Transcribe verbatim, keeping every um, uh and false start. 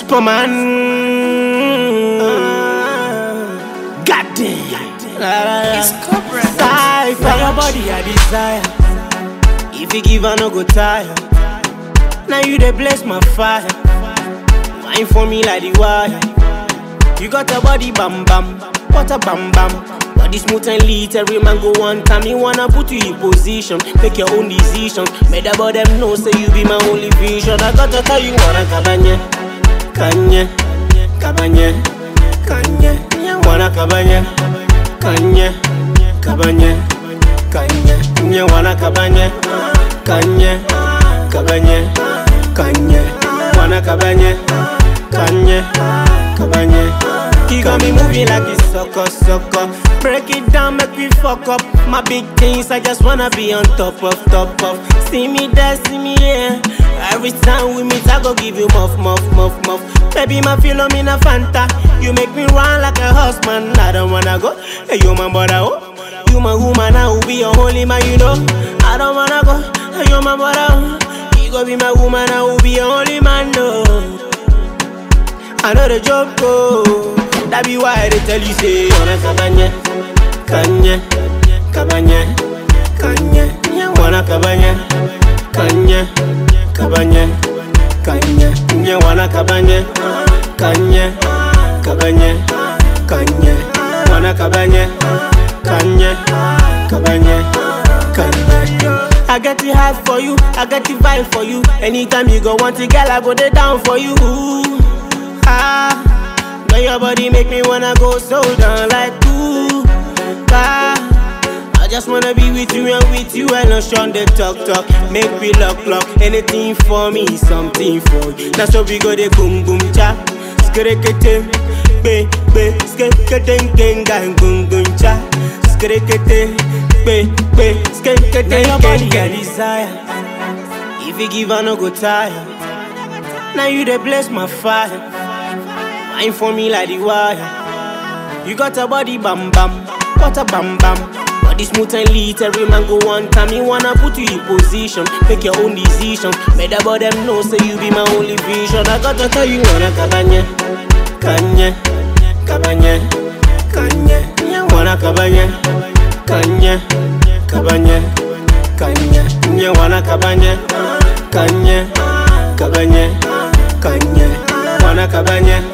Superman. Goddamn. It's Cobra. Sigh for your body, I desire. If you give, I no go tire. Now you dey bless my fire. Wine for me like the wire. You got a body bam bam, what a bam bam. Body smooth and lit, every man go one time. Me wanna put you in position, make your own decision. Made about them know, say you be my only vision. I gotta tell you wanna kabanye, kanye, kabanye, kanye, wanna kabanye, kanye, kabanye, kanye, nye wanna kabanye, kanye, kabanye, kanye, wanna kabanye, kanye, kabanye. You got me moving like it's sucker, sucker. Break it down, make me fuck up. My big things, I just wanna be on top of, top of. See me there, see me here. Every time we meet, I go give you muff, muff, muff, muff. Baby, my philomena Fanta. You make me run like a horseman. I don't wanna go. Hey, you my brother, oh. You my woman, I will be your holy man, you know. I don't wanna go. Hey, you my brother, oh. You go be my woman, I will be your holy man, no. I know the joke, oh. That be why they tell you say wanna kabanye, kanye, kabanye, kanye, wanna kabanye, kanye, kabanye, kanye, nye wanna kabanye, kanye, kabanye, kanye, wanna kabanye, kanye, kabanye, kanye. I got the heart for you, I got the vibe for you. Anytime you go want it, girl, I go there down for you. Ah. Your body make me wanna go so down like ooh, ah. I just wanna be with you and with you and not shun the talk talk. Make me lock lock, anything for me, something for you. That's what we go the boom boom cha, skrekete, be be skrekete gang gang boom boom cha, skrekete, be be skrekete gang gang desire. If you give, I no go tire. Now you dey bless my fire. Wine for me like the wire. You got a body bam bam, what a bam bam. Body smooth and lit, every man go one time. Me wanna put you in position, make your own decision. Made about them know, say you be my only vision. I gotta tell you wanna kabanye, kanye, kabanye, kanye, wanna kabanye, kanye, kabanye, kanye, nye wanna kabanye, kanye, kabanye, kanye, wanna kabanye.